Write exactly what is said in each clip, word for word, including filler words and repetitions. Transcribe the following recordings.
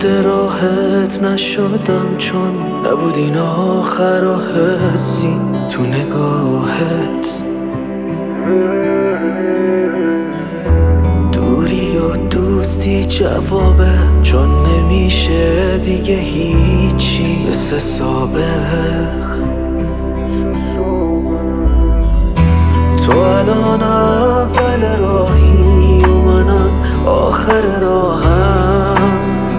رد راهت نشدم، چون نبود این آخر و حسی تو نگاهت. دوری و دوستی جوابه، چون نمیشه دیگه هیچی مثل سابق. تو الان اول راهی و منم آخر راهم.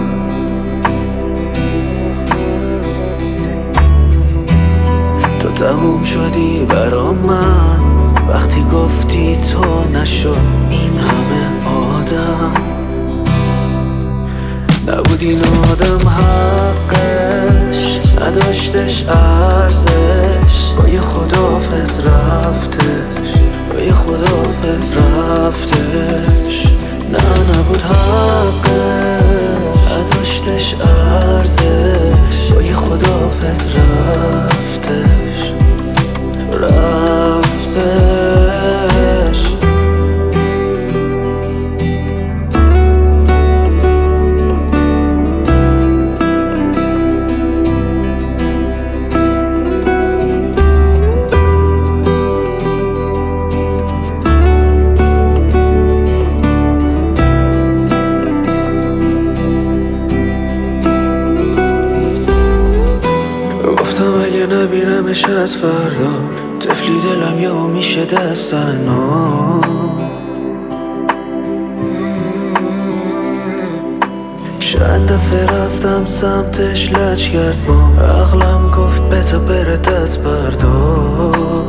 تو تموم شدی برام من وقتی گفتی تو نشد این همه آدم. نبود این آدم حقش، نداشتش ارزش، با یه خداحافظ رفتش، با یه خداحافظ رفتش. نه نبود حقش، نداشتش ارزش، با یه خداحافظ رفتش رفتش. گفتم اگه نبینمش از فردا، طفلی دلم یهو میشه دستنا. چند دفعه رفتم سمتش لج کرد، با عقلم گفت بذار بره دست بردار.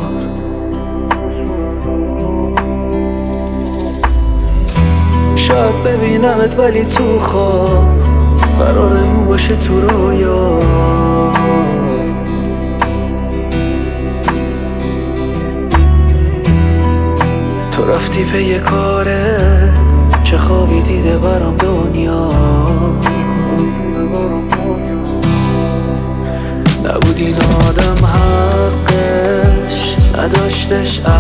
شاید ببینمت ولی تو خواب قرارمون باشه تو رویا. تو رفتی پی کارت، چه خوابی دیده برام دنیا. نبود این آدم حقش، نداشتش